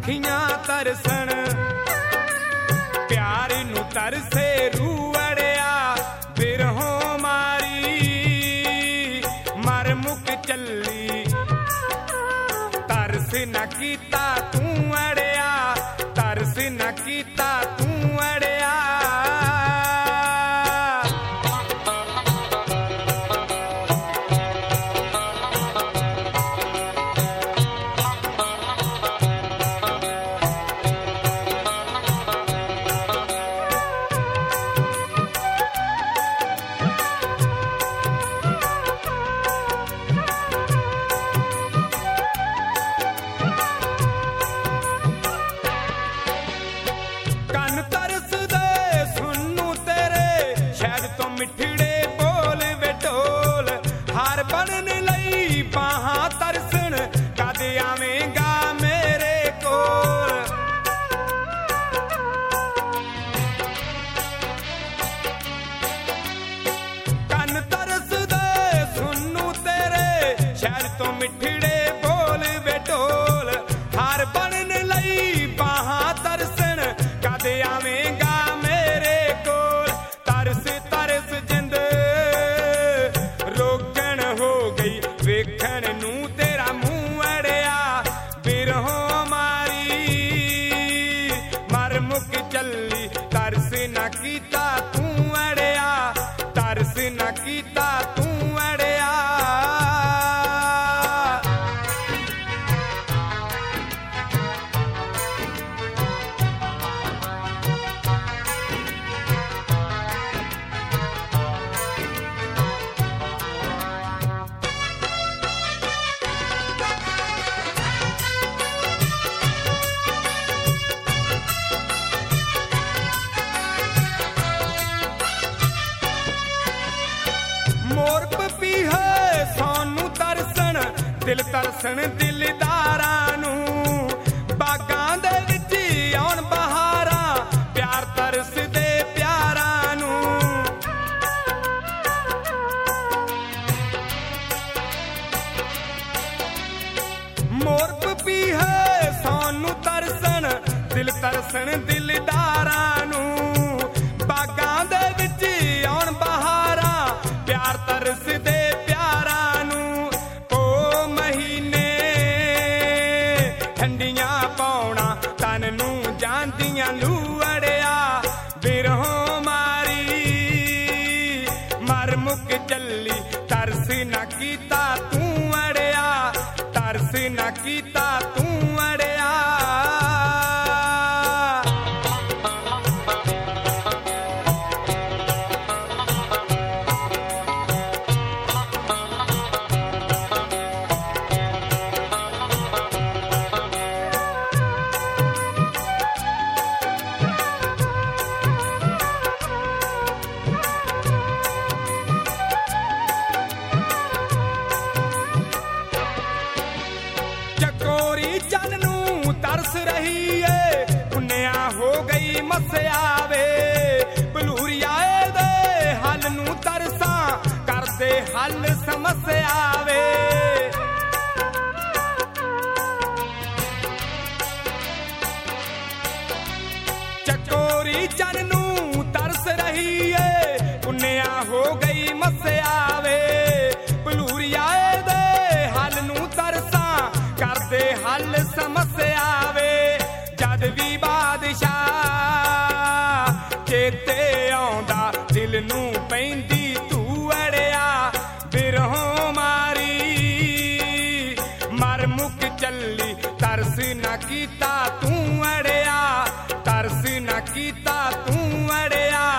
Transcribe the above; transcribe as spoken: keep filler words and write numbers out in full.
अखियां तरसन प्यार नू तरसे रूह अड़िया बिरहों मारी मर मुक चली तरस न कीता तू अड़िया तरस न कीता तू अड़िया दिल तरसन दिलदारां नू बागां दे विच आउण बहारां प्यार तरस दे प्यारां नू मोर पपीहे सानू तरसन दिल तरसन दिलदारां नू बागां दे विच आउण बहारां प्यार तरस दे कीता तू अड़िया तरस रही है पुन्निया हो गई मस्यावे बलूरिया दे हल नू तरसा कर दे हल समस्यावे चकोरी चन नू तरस रही है पुन्निया हो गई मस्यावे बलूरिया दे हल नू तरसा कर दे हल समस्या जद भी बादशाह चेते आउंदा दिल नू पैंदी तू अड़िया बिरहों मारी मर मुक चली तरस न कीता तू अड़िया तरस न कीता तू अड़िया